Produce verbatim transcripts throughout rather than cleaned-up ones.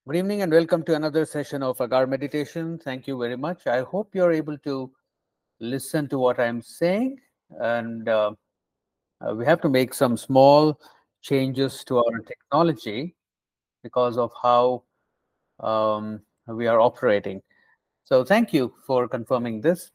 Good evening and welcome to another session of Agar Meditation. Thank you very much. I hope you're able to listen to what I'm saying. And uh, uh, we have to make some small changes to our technology because of how um, we are operating. So thank you for confirming this.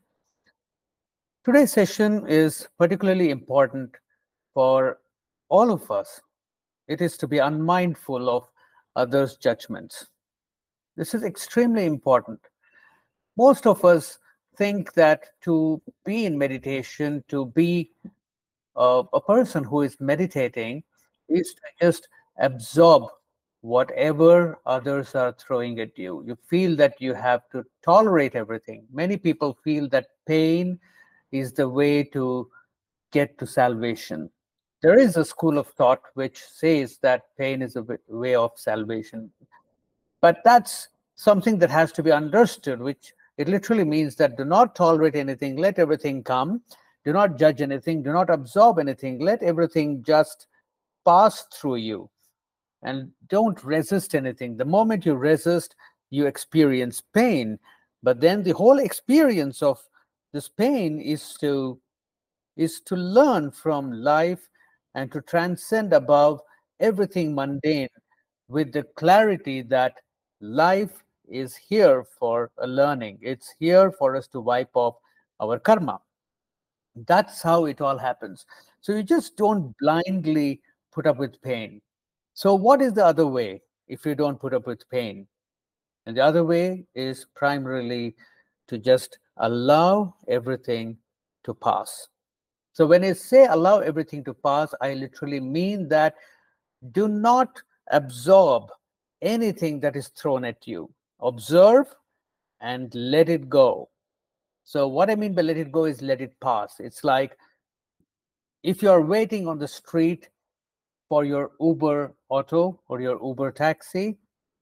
Today's session is particularly important for all of us. It is to be unmindful of others' judgments. This is extremely important. Most of us think that to be in meditation, to be uh, a person who is meditating, is to just absorb whatever others are throwing at you. You feel that you have to tolerate everything. Many people feel that pain is the way to get to salvation. There is a school of thought which says that pain is a w- way of salvation. But that's something that has to be understood, which it literally means that do not tolerate anything, let everything come, do not judge anything, do not absorb anything, let everything just pass through you, and don't resist anything. The moment you resist, you experience pain. But then the whole experience of this pain is to is to learn from life and to transcend above everything mundane with the clarity that life is here for a learning. It's here for us to wipe off our karma. That's how it all happens. So you just don't blindly put up with pain. So, what is the other way if you don't put up with pain? And the other way is primarily to just allow everything to pass. So, when I say allow everything to pass, I literally mean that do not absorb anything that is thrown at you. Observe and let it go. So, what I mean by let it go is let it pass. It's like if you're waiting on the street for your Uber auto or your Uber taxi,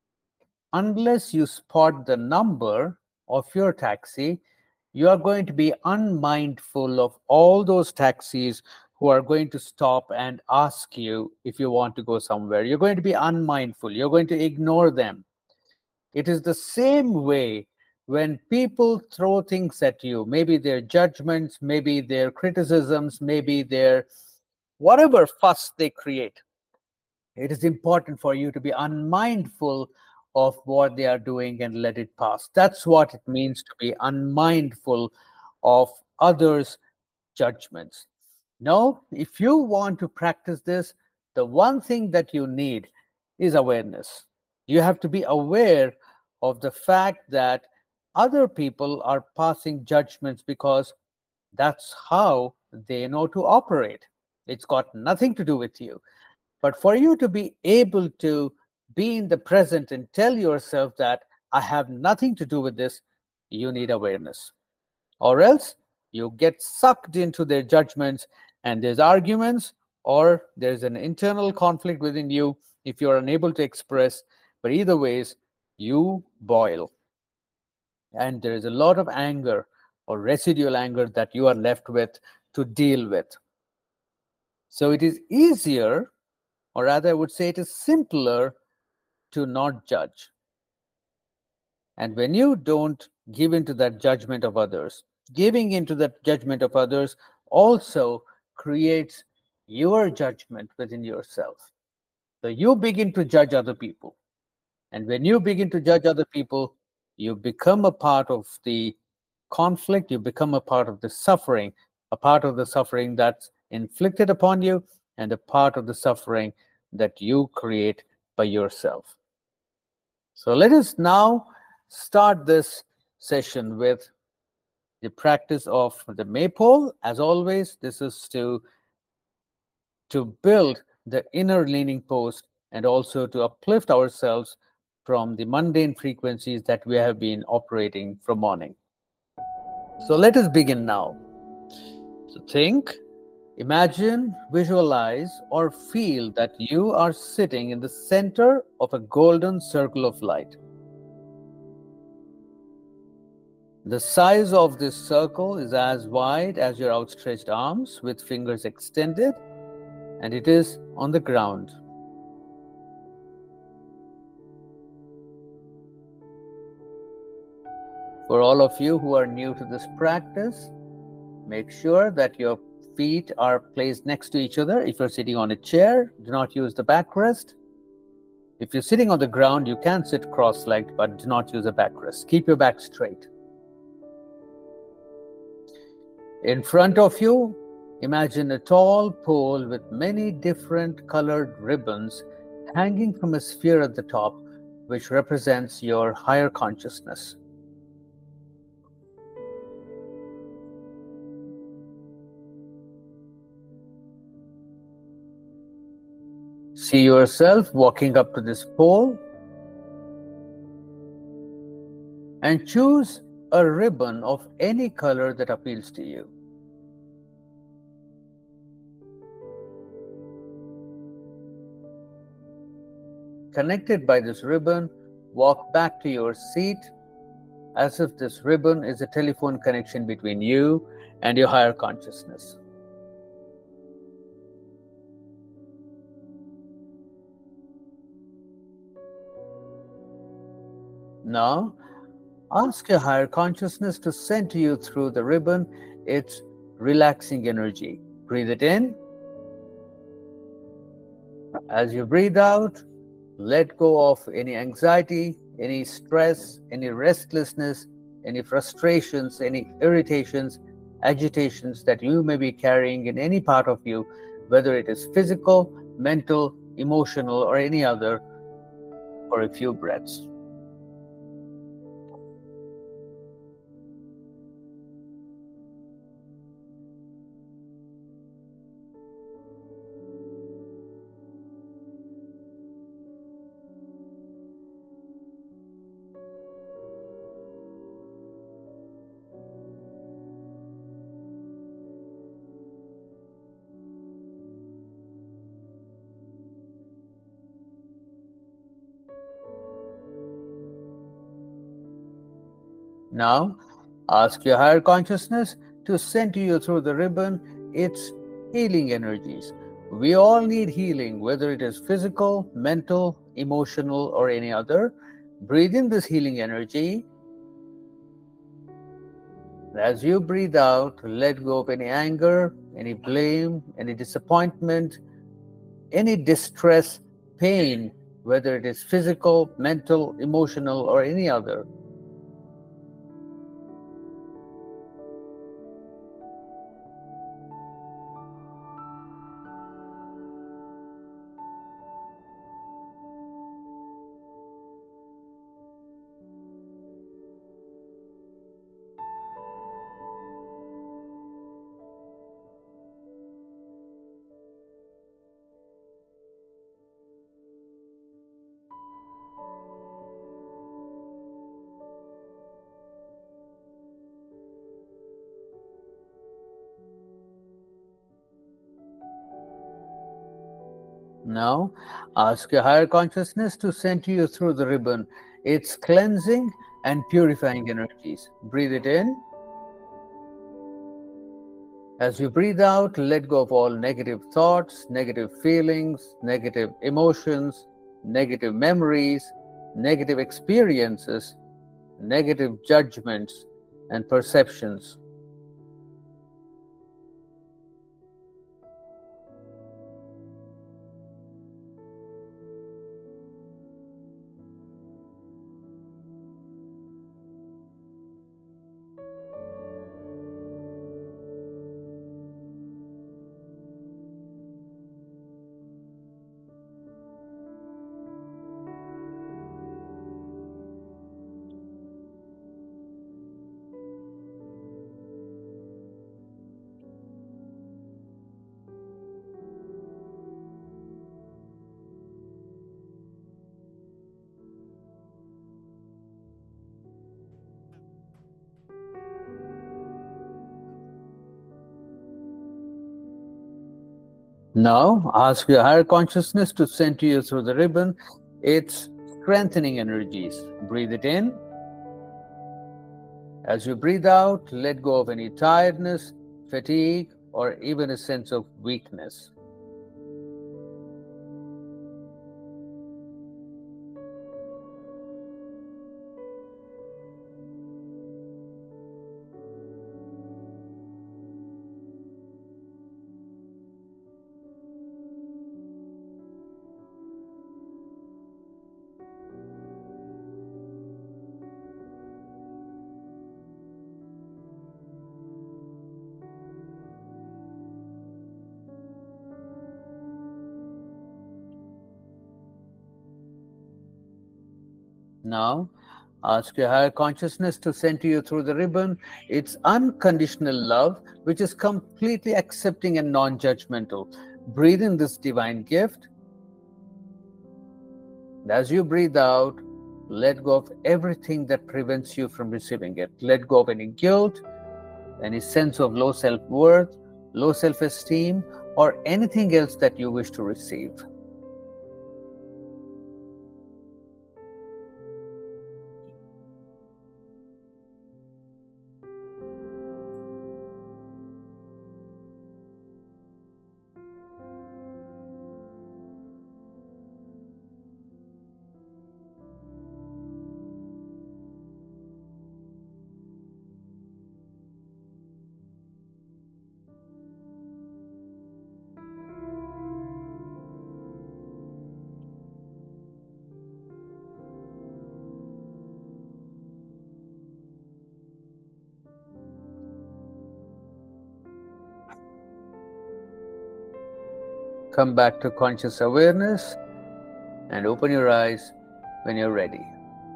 unless you spot the number of your taxi, you are going to be unmindful of all those taxis who are going to stop and ask you if you want to go somewhere. You're going to be unmindful. You're going to ignore them. It is the same way when people throw things at you, maybe their judgments, maybe their criticisms, maybe their whatever fuss they create. It is important for you to be unmindful of what they are doing and let it pass. That's what it means to be unmindful of others' judgments. Now, if you want to practice this, the one thing that you need is awareness. You have to be aware of the fact that other people are passing judgments because that's how they know to operate. It's got nothing to do with you. But for you to be able to be in the present and tell yourself that I have nothing to do with this, you need awareness. Or else you get sucked into their judgments and there's arguments or there's an internal conflict within you if you're unable to express. But either ways, you boil. And there is a lot of anger or residual anger that you are left with to deal with. So it is easier, or rather, I would say it is simpler to not judge. And when you don't give into that judgment of others, giving into that judgment of others also creates your judgment within yourself. So you begin to judge other people. And when you begin to judge other people, you become a part of the conflict, you become a part of the suffering, a part of the suffering that's inflicted upon you, and a part of the suffering that you create by yourself. So let us now start this session with the practice of the maypole. As always, this is to, to build the inner leaning post and also to uplift ourselves from the mundane frequencies that we have been operating from morning. So let us begin now. So think, imagine, visualize, or feel that you are sitting in the center of a golden circle of light. The size of this circle is as wide as your outstretched arms with fingers extended, and it is on the ground. For all of you who are new to this practice, make sure that your feet are placed next to each other. If you're sitting on a chair, do not use the backrest. If you're sitting on the ground, you can sit cross-legged, but do not use a backrest. Keep your back straight. In front of you, imagine a tall pole with many different colored ribbons hanging from a sphere at the top, which represents your higher consciousness. See yourself walking up to this pole and choose a ribbon of any color that appeals to you. Connected by this ribbon, walk back to your seat as if this ribbon is a telephone connection between you and your higher consciousness. Now, ask your higher consciousness to send to you through the ribbon its relaxing energy. Breathe it in. As you breathe out, let go of any anxiety, any stress, any restlessness, any frustrations, any irritations, agitations that you may be carrying in any part of you, whether it is physical, mental, emotional, or any other, for a few breaths. Now, ask your higher consciousness to send to you through the ribbon its healing energies. We all need healing, whether it is physical, mental, emotional, or any other. Breathe in this healing energy. As you breathe out, let go of any anger, any blame, any disappointment, any distress, pain, whether it is physical, mental, emotional, or any other. Now, ask your higher consciousness to send to you through the ribbon its cleansing and purifying energies. Breathe it in. As you breathe out, let go of all negative thoughts, negative feelings, negative emotions, negative memories, negative experiences, negative judgments, and perceptions. Now, ask your higher consciousness to send to you through the ribbon its strengthening energies. Breathe it in. As you breathe out, let go of any tiredness, fatigue, or even a sense of weakness. Now, ask your higher consciousness to send to you through the ribbon its unconditional love, which is completely accepting and non-judgmental. Breathe in this divine gift. And as you breathe out, let go of everything that prevents you from receiving it. Let go of any guilt, any sense of low self-worth, low self-esteem, or anything else that you wish to receive. Come back to conscious awareness and open your eyes when you're ready.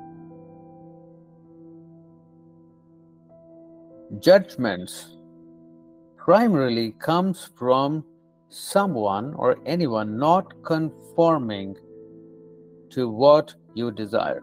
Judgments primarily comes from someone or anyone not conforming to what you desire.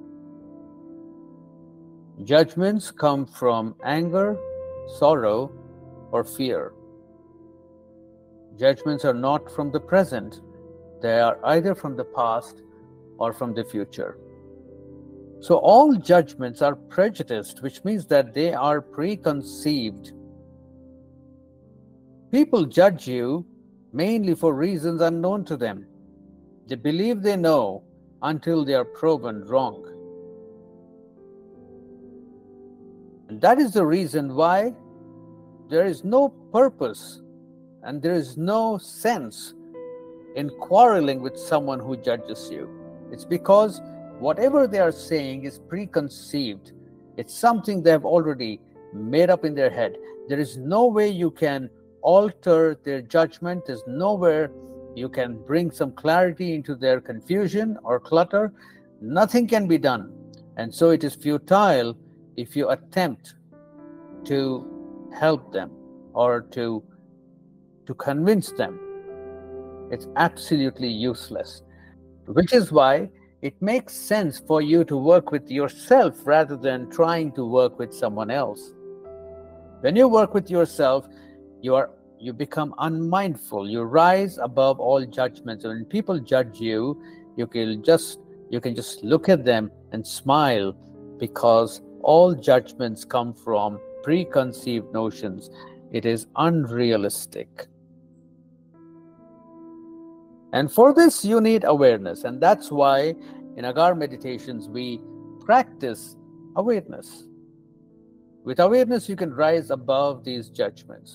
Judgments come from anger, sorrow, or fear. Judgments are not from the present. They are either from the past or from the future. So all judgments are prejudiced, which means that they are preconceived. People judge you mainly for reasons unknown to them. They believe they know until they are proven wrong. And that is the reason why there is no purpose and there is no sense in quarreling with someone who judges you. It's because whatever they are saying is preconceived. It's something they have already made up in their head. There is no way you can alter their judgment. There's nowhere you can bring some clarity into their confusion or clutter. Nothing can be done. And so it is futile if you attempt to help them or to to convince them. It's absolutely useless, which is why it makes sense for you to work with yourself rather than trying to work with someone else. When you work with yourself, you are you become unmindful. You rise above all judgments. When people judge you, you can just you can just look at them and smile, because all judgments come from preconceived notions. It is unrealistic. And for this, you need awareness. And that's why in Agar meditations, we practice awareness. With awareness, you can rise above these judgments.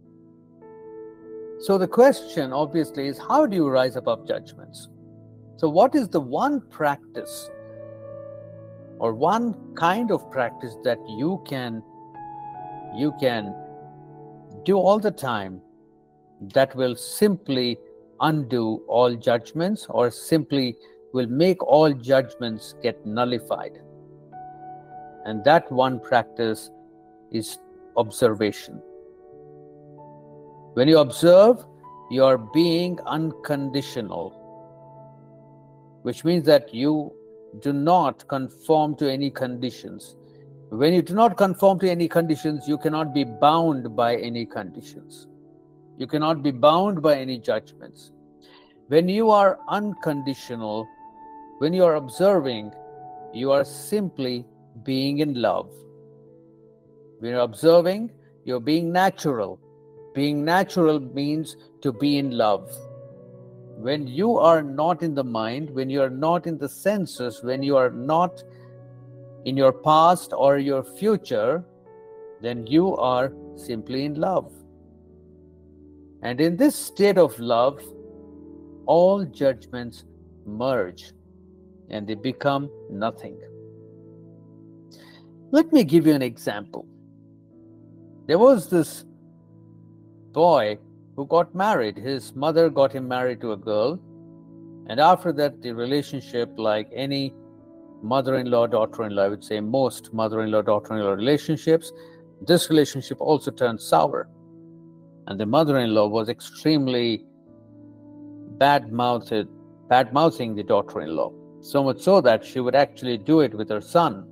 So the question, obviously, is how do you rise above judgments? So what is the one practice or one kind of practice that you can, you can do all the time that will simply undo all judgments, or simply will make all judgments get nullified? And that one practice is observation. When you observe, you are being unconditional, which means that you do not conform to any conditions. When you do not conform to any conditions, you cannot be bound by any conditions. You cannot be bound by any judgments. When you are unconditional, when you are observing, you are simply being in love. When you're observing, you're being natural. Being natural means to be in love. When you are not in the mind, when you are not in the senses, when you are not in your past or your future, then you are simply in love. And in this state of love, all judgments merge and they become nothing. Let me give you an example. There was this boy who got married. His mother got him married to a girl, and after that, the relationship, like any mother-in-law, daughter-in-law, I would say most mother-in-law, daughter-in-law relationships, this relationship also turned sour. And the mother-in-law was extremely bad-mouthed, bad-mouthing the daughter-in-law, so much so that she would actually do it with her son.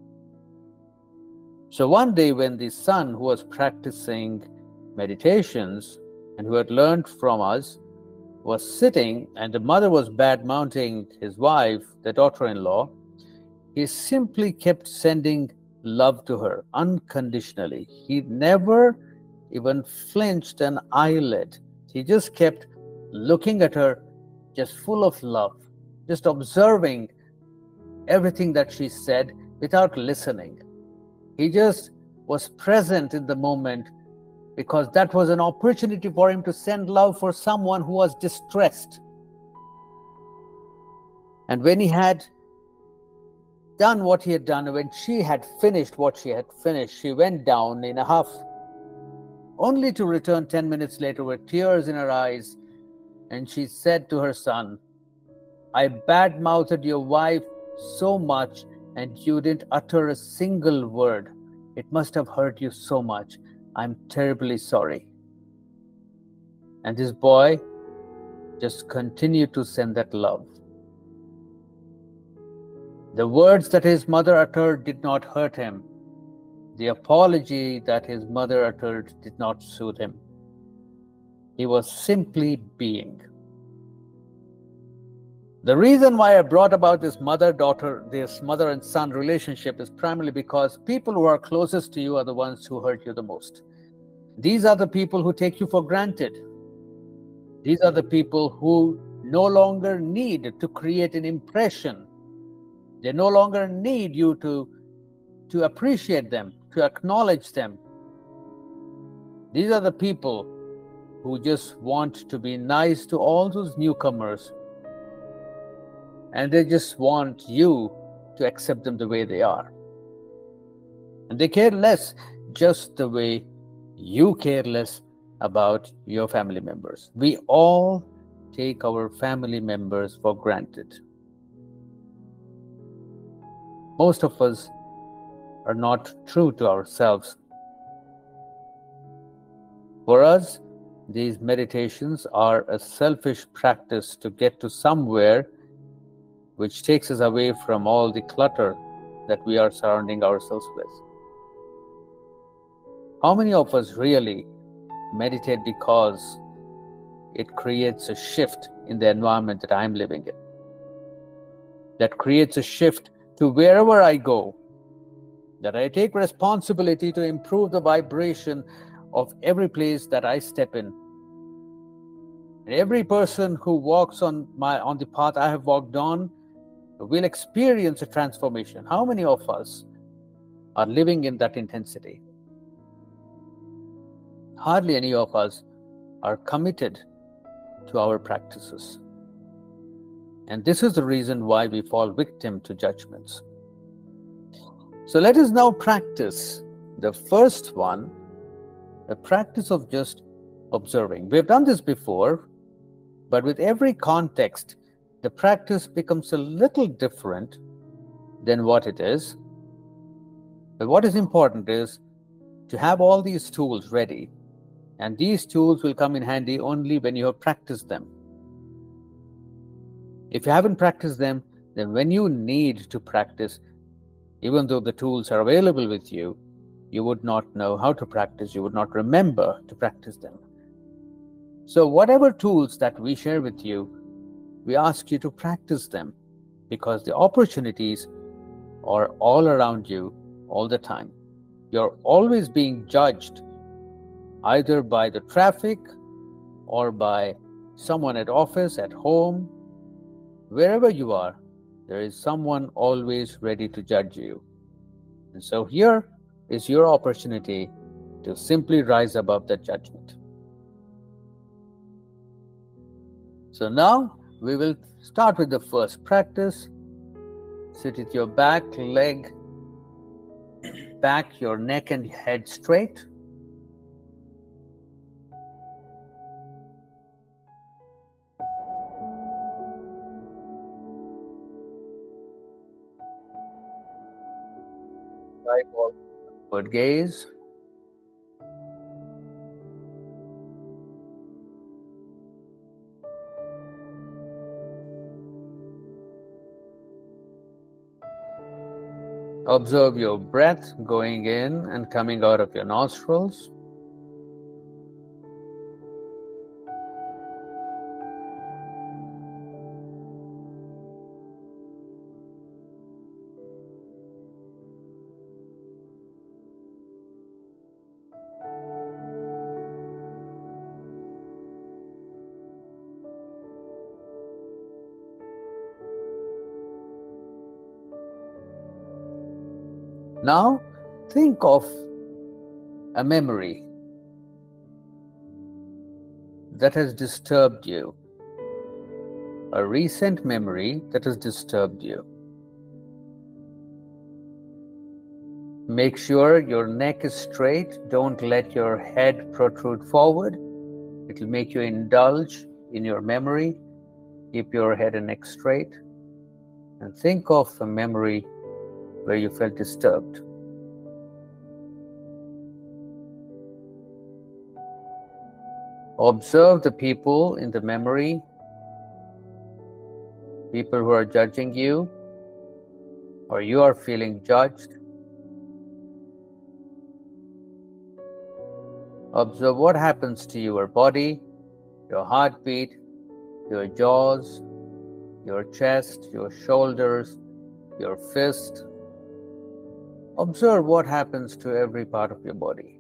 So one day when the son, who was practicing meditations and who had learned from us, was sitting and the mother was bad-mouthing his wife, the daughter-in-law, he simply kept sending love to her unconditionally. He never even flinched an eyelid. He just kept looking at her, just full of love, just observing everything that she said without listening. He just was present in the moment because that was an opportunity for him to send love for someone who was distressed. And when he had done what he had done, when she had finished what she had finished, she went down in a huff, only to return ten minutes later with tears in her eyes. And she said to her son, "I bad-mouthed your wife so much and you didn't utter a single word. It must have hurt you so much. I'm terribly sorry." And this boy just continued to send that love. The words that his mother uttered did not hurt him. The apology that his mother uttered did not soothe him. He was simply being. The reason why I brought about this mother-daughter, this mother and son relationship is primarily because people who are closest to you are the ones who hurt you the most. These are the people who take you for granted. These are the people who no longer need to create an impression. They no longer need you to, to appreciate them, to acknowledge them. These are the people who just want to be nice to all those newcomers, and they just want you to accept them the way they are. And they care less, just the way you care less about your family members. We all take our family members for granted. Most of us are not true to ourselves. For us, these meditations are a selfish practice to get to somewhere which takes us away from all the clutter that we are surrounding ourselves with. How many of us really meditate because it creates a shift in the environment that I'm living in? That creates a shift to wherever I go, that I take responsibility to improve the vibration of every place that I step in. And every person who walks on my on the path I have walked on will experience a transformation. How many of us are living in that intensity? Hardly any of us are committed to our practices. And this is the reason why we fall victim to judgments. So let us now practice the first one, the practice of just observing. We've done this before, but with every context, the practice becomes a little different than what it is. But what is important is to have all these tools ready, and these tools will come in handy only when you have practiced them. If you haven't practiced them, then when you need to practice, even though the tools are available with you, you would not know how to practice, you would not remember to practice them. So whatever tools that we share with you, we ask you to practice them, because the opportunities are all around you all the time. You're always being judged, either by the traffic or by someone at office, at home. Wherever you are, there is someone always ready to judge you. And so here is your opportunity to simply rise above that judgment. So now we will start with the first practice. Sit with your back, leg, back, your neck and head straight. eyeball upward gaze. Observe your breath going in and coming out of your nostrils. Now, think of a memory that has disturbed you, a recent memory that has disturbed you. Make sure your neck is straight. Don't let your head protrude forward. It will make you indulge in your memory. Keep your head and neck straight. And think of a memory where you felt disturbed. Observe the people in the memory, people who are judging you, or you are feeling judged. Observe what happens to your body, your heartbeat, your jaws, your chest, your shoulders, your fist. Observe what happens to every part of your body.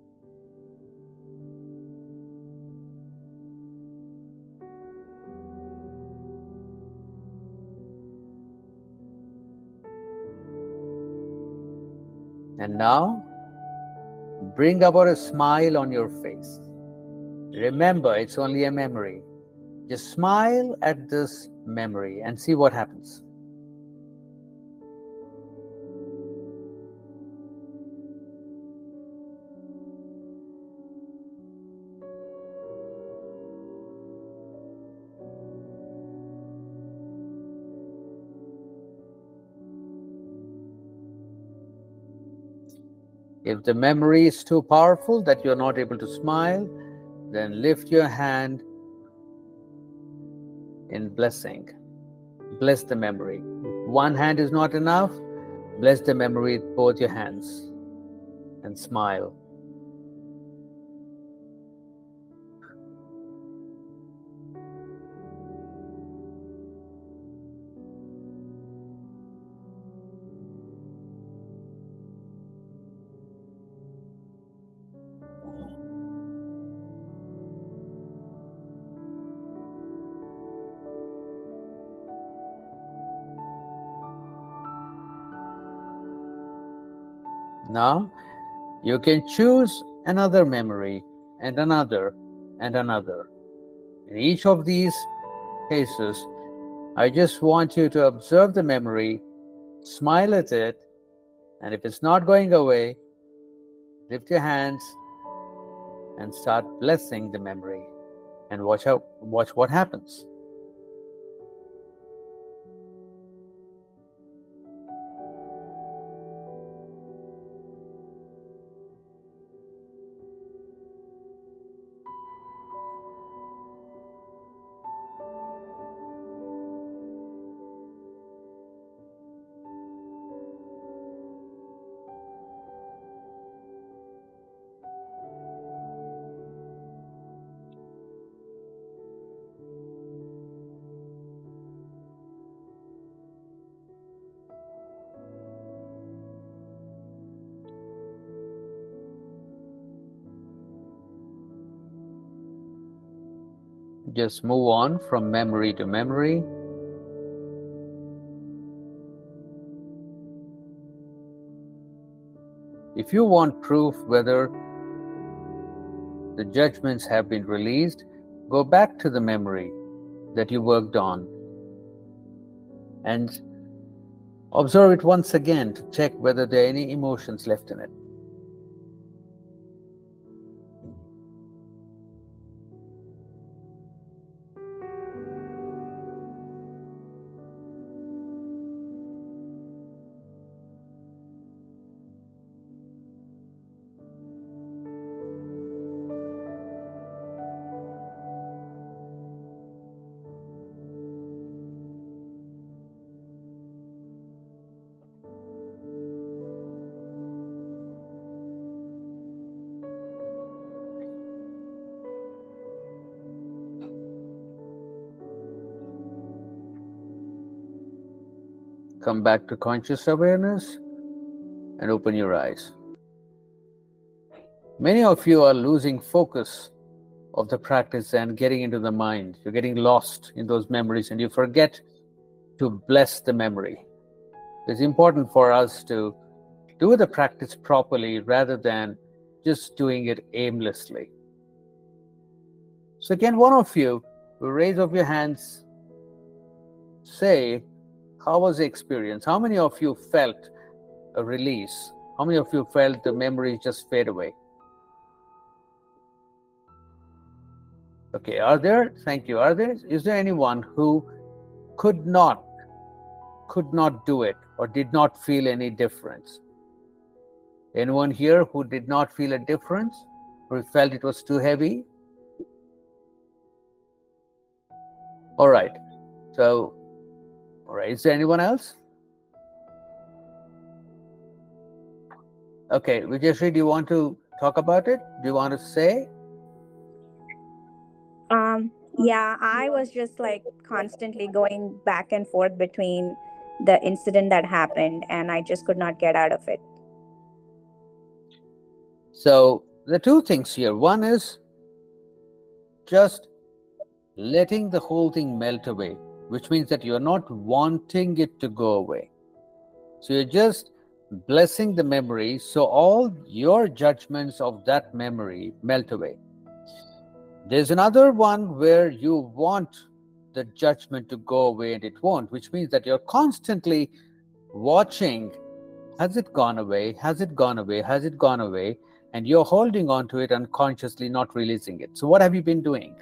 And now, bring about a smile on your face. Remember, it's only a memory. Just smile at this memory and see what happens. If the memory is too powerful that you're not able to smile, then lift your hand in blessing. Bless the memory. If one hand is not enough, bless the memory with both your hands and smile. Now, you can choose another memory and another and another. In each of these cases, I just want you to observe the memory, smile at it, and if it's not going away, lift your hands and start blessing the memory and watch out, watch what happens. Just move on from memory to memory. If you want proof whether the judgments have been released, go back to the memory that you worked on and observe it once again to check whether there are any emotions left in it. Come back to conscious awareness and open your eyes. Many of you are losing focus of the practice and getting into the mind. You're getting lost in those memories and you forget to bless the memory. It's important for us to do the practice properly rather than just doing it aimlessly. So again, one of you will raise up your hands, say, how was the experience? How many of you felt a release? How many of you felt the memories just fade away? Okay, are there, thank you, are there, is there anyone who could not, could not do it or did not feel any difference? Anyone here who did not feel a difference or felt it was too heavy? All right, so, all right, is there anyone else? Okay, Vijayashree, do you want to talk about it? Do you want to say? Um, yeah, I was just like constantly going back and forth between the incident that happened, and I just could not get out of it. So the two things here, one is just letting the whole thing melt away, which means that you're not wanting it to go away. So you're just blessing the memory, so all your judgments of that memory melt away. There's another one where you want the judgment to go away and it won't, which means that you're constantly watching, has it gone away, has it gone away, has it gone away, and you're holding on to it unconsciously, not releasing it. So what have you been doing?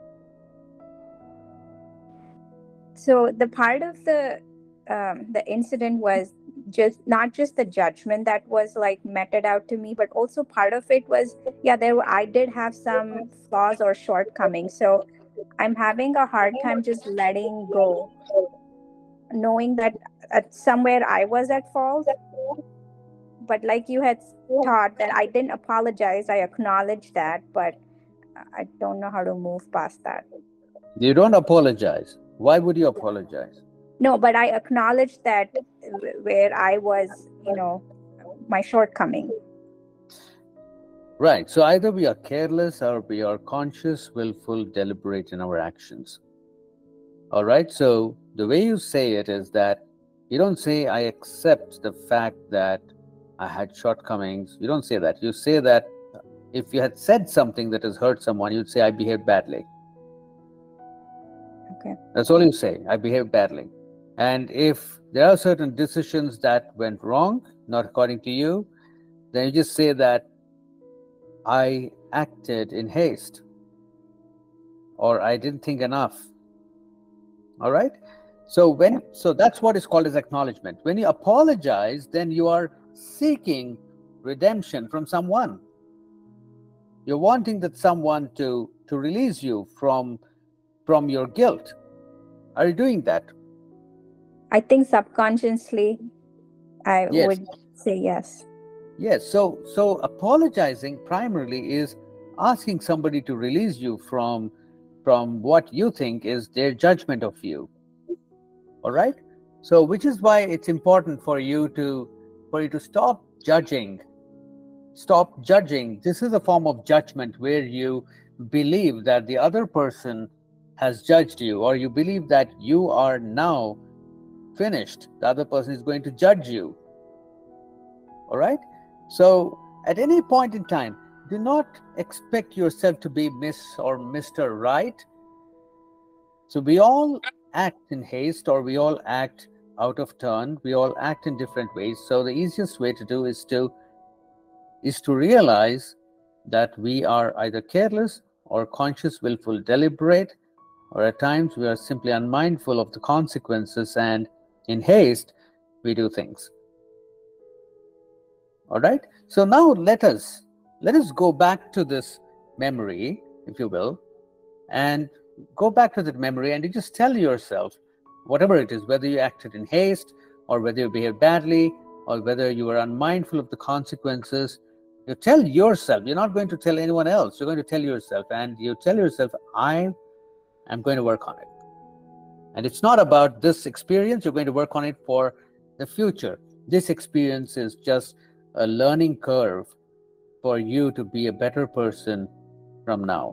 So the part of the um, the incident was just not just the judgment that was like meted out to me, but also part of it was, yeah, there were, I did have some flaws or shortcomings. So I'm having a hard time just letting go, knowing that at somewhere I was at fault. But like you had taught, that I didn't apologize, I acknowledged that, but I don't know how to move past that. You don't apologize. Why would you apologize? No, but I acknowledged that where I was, you know, my shortcoming. Right. So either we are careless or we are conscious, willful, deliberate in our actions. All right. So the way you say it is that you don't say, I accept the fact that I had shortcomings. You don't say that. You say that if you had said something that has hurt someone, you'd say, I behaved badly. Okay. That's all you say. I behaved badly. And if there are certain decisions that went wrong, not according to you, then you just say that I acted in haste or I didn't think enough. All right. So when so that's what is called as acknowledgement. When you apologize, then you are seeking redemption from someone. You're wanting that someone to to release you from from your guilt. Are you doing that? I think subconsciously I Yes. would say yes. Yes. So so apologizing primarily is asking somebody to release you from from what you think is their judgment of you. All right. So which is why it's important for you to for you to stop judging. Stop judging. This is a form of judgment where you believe that the other person has judged you, or you believe that you are now finished. The other person is going to judge you. All right. So at any point in time, do not expect yourself to be Miss or Mister Right. So we all act in haste, or we all act out of turn. We all act in different ways. So the easiest way to do is to is to realize that we are either careless or conscious, willful, deliberate, or at times we are simply unmindful of the consequences, and in haste we do things. All right. So now let us let us go back to this memory, if you will, and go back to that memory, and you just tell yourself whatever it is, whether you acted in haste or whether you behaved badly or whether you were unmindful of the consequences. You tell yourself. You're not going to tell anyone else. You're going to tell yourself, and you tell yourself, I am going to work on it. And it's not about this experience. You're going to work on it for the future. This experience is just a learning curve for you to be a better person from now.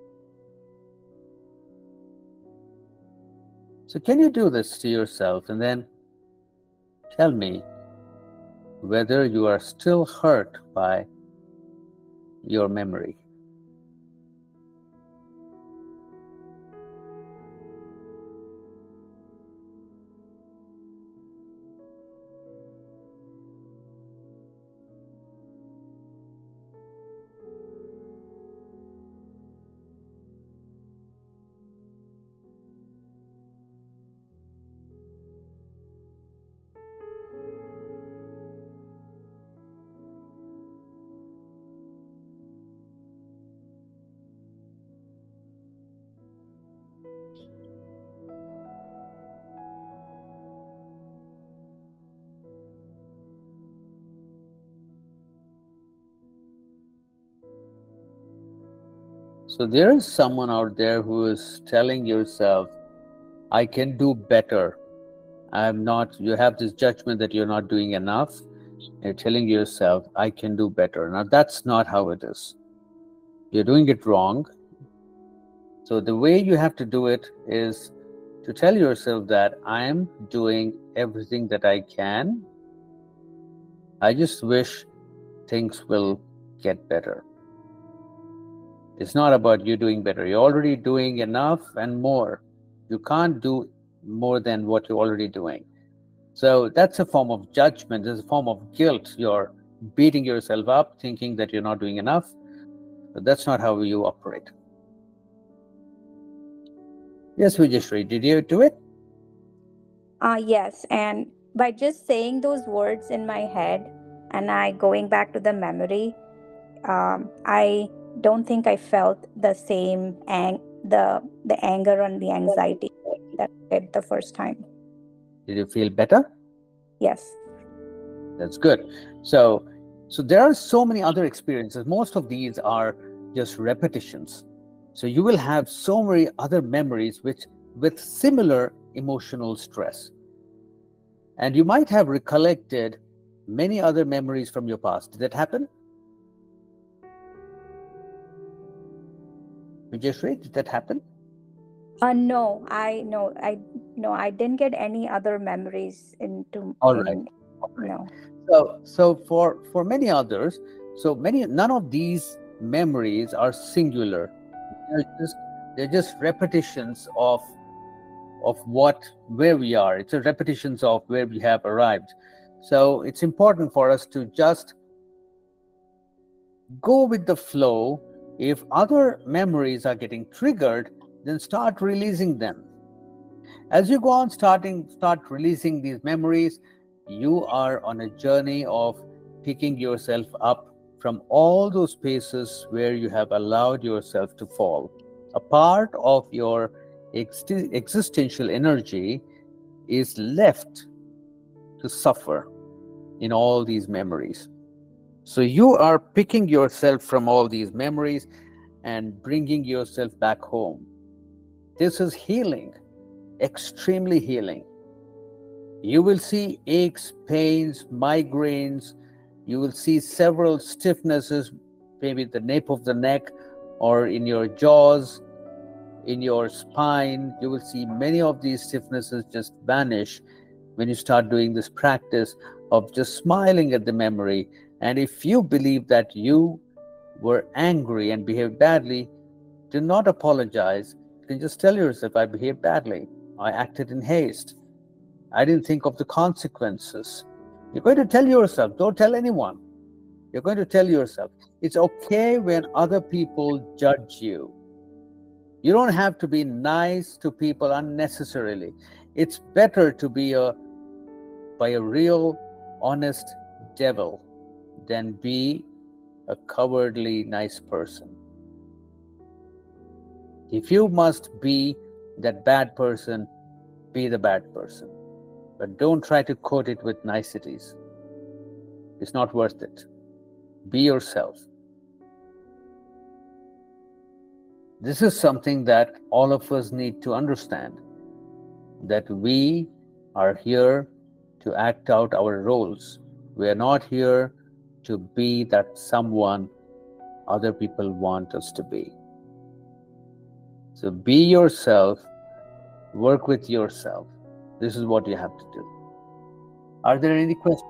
So can you do this to yourself and then tell me whether you are still hurt by your memory? So there is someone out there who is telling yourself, I can do better. I'm not, you have this judgment that you're not doing enough. You're telling yourself, I can do better. Now that's not how it is. You're doing it wrong. So the way you have to do it is to tell yourself that I'm doing everything that I can. I just wish things will get better. It's not about you doing better. You're already doing enough and more. You can't do more than what you're already doing. So that's a form of judgment. It's a form of guilt. You're beating yourself up, thinking that you're not doing enough. But that's not how you operate. Yes, Vijayashree, did you do it? Uh, yes. And by just saying those words in my head and I going back to the memory, um, I don't think I felt the same ang- the the anger and the anxiety that I did the first time. Did you feel better? Yes. That's good. So, so there are so many other experiences. Most of these are just repetitions. So you will have so many other memories which with similar emotional stress. And you might have recollected many other memories from your past. Did that happen? Vijayashree, did that happen? Uh, no, I no, I no, I didn't get any other memories into. All in, right. All right. No. So, so for for many others, so many none of these memories are singular. They're just they're just repetitions of of what where we are. It's a repetitions of where we have arrived. So it's important for us to just go with the flow. If other memories are getting triggered, then start releasing them. As you go on starting start releasing these memories, you are on a journey of picking yourself up from all those spaces where you have allowed yourself to fall. A part of your ex- existential energy is left to suffer in all these memories. So you are picking yourself from all these memories and bringing yourself back home. This is healing, extremely healing. You will see aches, pains, migraines. You will see several stiffnesses, maybe the nape of the neck or in your jaws, in your spine. You will see many of these stiffnesses just vanish when you start doing this practice of just smiling at the memory. And if you believe that you were angry and behaved badly, do not apologize. You can just tell yourself, I behaved badly. I acted in haste. I didn't think of the consequences. You're going to tell yourself, don't tell anyone. You're going to tell yourself, it's okay when other people judge you. You don't have to be nice to people unnecessarily. It's better to be a by a real, honest devil than be a cowardly, nice person. If you must be that bad person, be the bad person. But don't try to coat it with niceties. It's not worth it. Be yourself. This is something that all of us need to understand. that we are here to act out our roles. We are not here to be that someone other people want us to be. So be yourself, work with yourself. This is what you have to do. Are there any questions?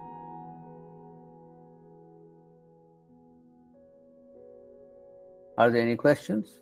Are there any questions?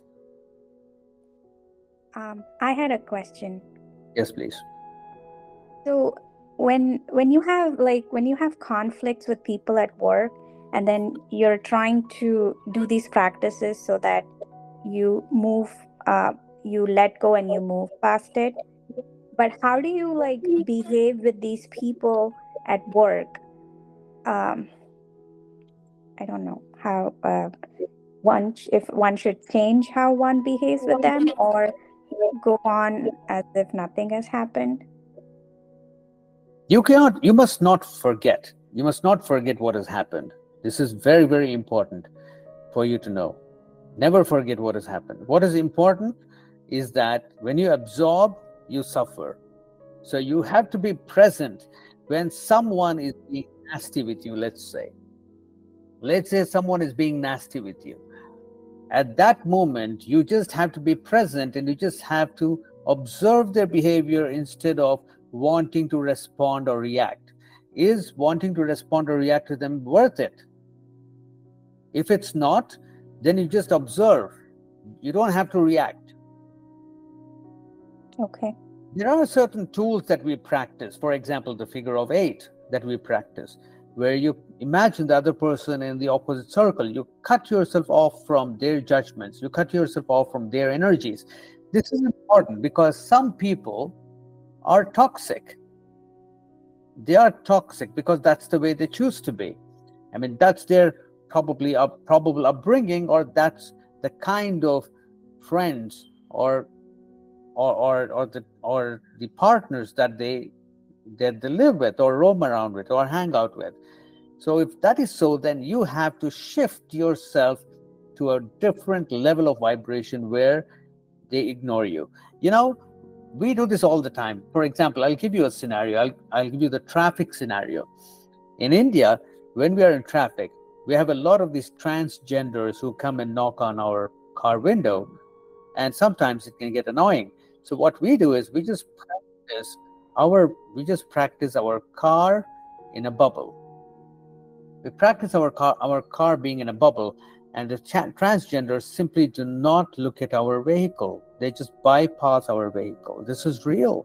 Um, I had a question. Yes, please. So when when you have like when you have conflicts with people at work, and then you're trying to do these practices so that you move, uh, you let go and you move past it. But how do you like behave with these people at work? Um, I don't know how uh, one sh- if one should change how one behaves with them, or go on as if nothing has happened. You cannot, you must not forget. You must not forget what has happened. This is very, very important for you to know. Never forget what has happened. What is important is that when you absorb, you suffer. So you have to be present when someone is being nasty with you, let's say. Let's say someone is being nasty with you. At that moment, you just have to be present and you just have to observe their behavior instead of wanting to respond or react. Is wanting to respond or react to them worth it? If it's not, then you just observe. You don't have to react. Okay. There are certain tools that we practice. For example, the figure of eight that we practice, where you imagine the other person in the opposite circle. You cut yourself off from their judgments. You cut yourself off from their energies. This is important because some people are toxic. They are toxic because that's the way they choose to be. I mean, that's their probably a probable upbringing, or that's the kind of friends or or or, or the or the partners that they that they live with or roam around with or hang out with. So if that is so, then you have to shift yourself to a different level of vibration where they ignore you. You know, we do this all the time. For example, I'll give you a scenario. I'll, I'll give you the traffic scenario. In India, when we are in traffic, we have a lot of these transgenders who come and knock on our car window, and sometimes it can get annoying. So what we do is we just practice our we just practice our car in a bubble. We practice our car our car being in a bubble, and the transgenders simply do not look at our vehicle. They just bypass our vehicle. This is real.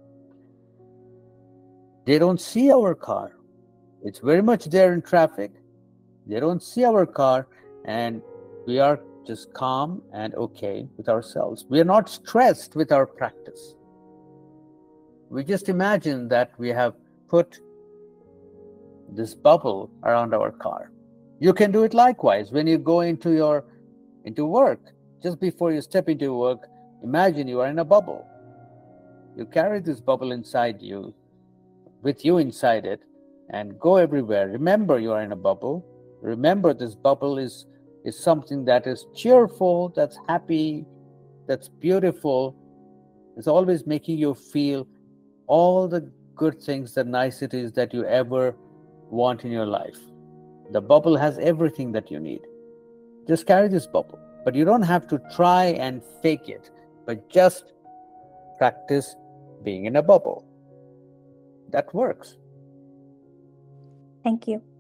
They don't see our car. It's very much there in traffic. They don't see our car, and we are just calm and okay with ourselves. We are not stressed with our practice. We just imagine that we have put this bubble around our car. You can do it likewise when you go into your into work. Just before you step into work, imagine you are in a bubble. You carry this bubble inside you, with you inside it, and go everywhere. Remember you are in a bubble. Remember this bubble is is something that is cheerful, that's happy, that's beautiful. It's always making you feel all the good things, the niceties that you ever want in your life. The bubble has everything that you need. Just carry this bubble. But you don't have to try and fake it, but just practice being in a bubble. That works. Thank you.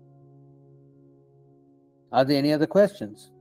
Are there any other questions?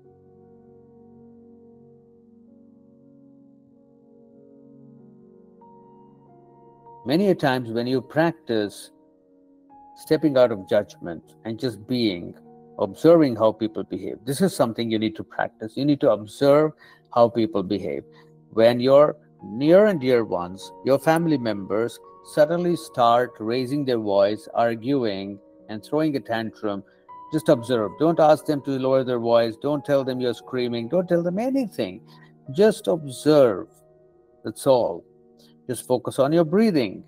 Many a times when you practice stepping out of judgment and just being, observing how people behave, this is something you need to practice. You need to observe how people behave. When your near and dear ones, your family members, suddenly start raising their voice, arguing, and throwing a tantrum, just observe. Don't ask them to lower their voice. Don't tell them you're screaming. Don't tell them anything. Just observe. That's all. Just focus on your breathing.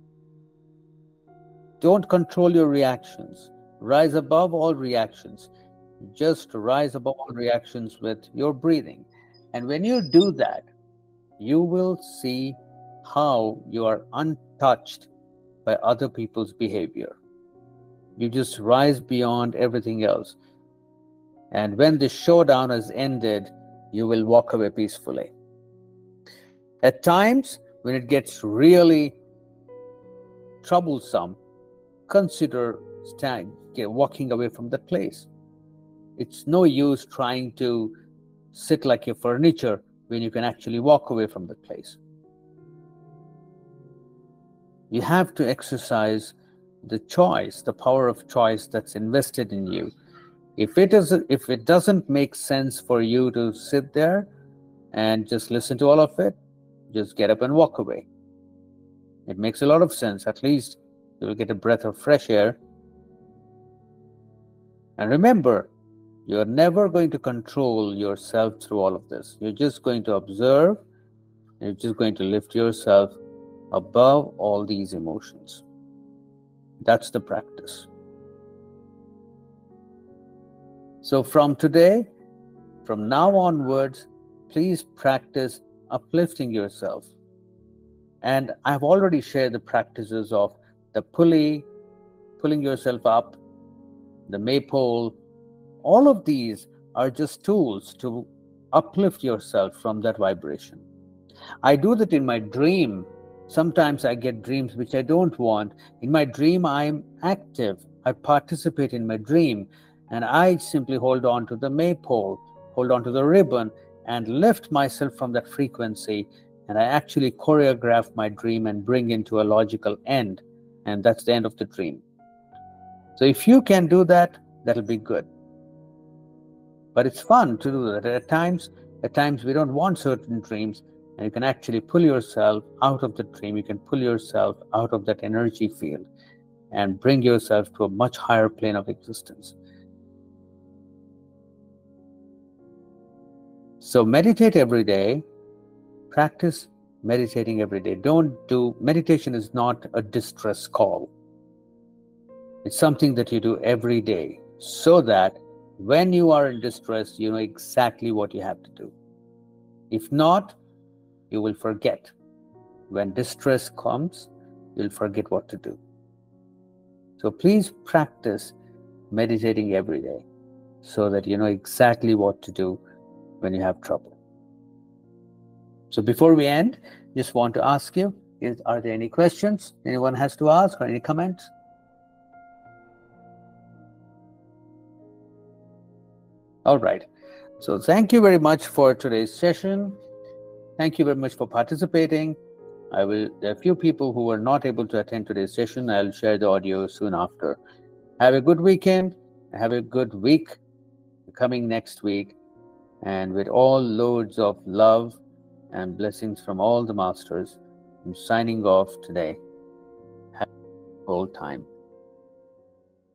Don't control your reactions. Rise above all reactions. Just rise above all reactions with your breathing. And when you do that, you will see how you are untouched by other people's behavior. You just rise beyond everything else. And when the showdown has ended, you will walk away peacefully. At times, when it gets really troublesome, consider stand, walking away from that place. It's no use trying to sit like your furniture when you can actually walk away from the place. You have to exercise the choice, the power of choice that's invested in you. If it is, if it doesn't make sense for you to sit there and just listen to all of it, just get up and walk away. It makes a lot of sense. At least you will get a breath of fresh air. And remember, you're never going to control yourself through all of this. You're just going to observe. You're just going to lift yourself above all these emotions. That's the practice. So from today, from now onwards, please practice uplifting yourself. And I've already shared the practices of the pulley, pulling yourself up, the maypole. All of these are just tools to uplift yourself from that vibration. I do that in my dream. Sometimes I get dreams which I don't want. In my dream, I'm active. I participate in my dream. And I simply hold on to the maypole, hold on to the ribbon, and lift myself from that frequency. And I actually choreograph my dream and bring into a logical end. And that's the end of the dream. So if you can do that, that'll be good. But it's fun to do that. At times, at times we don't want certain dreams, and you can actually pull yourself out of the dream. You can pull yourself out of that energy field and bring yourself to a much higher plane of existence. So meditate every day. Practice meditating every day. Don't do, meditation is not a distress call. It's something that you do every day so that when you are in distress, you know exactly what you have to do. If not, you will forget. When distress comes, you'll forget what to do. So please practice meditating every day so that you know exactly what to do when you have trouble. So before we end, just want to ask you, is, are there any questions anyone has to ask or any comments? All right. So thank you very much for today's session. Thank you very much for participating. I will, there are a few people who were not able to attend today's session. I'll share the audio soon after. Have a good weekend. Have a good week coming next week. And with all loads of love and blessings from all the masters, I'm signing off today. Have a whole time.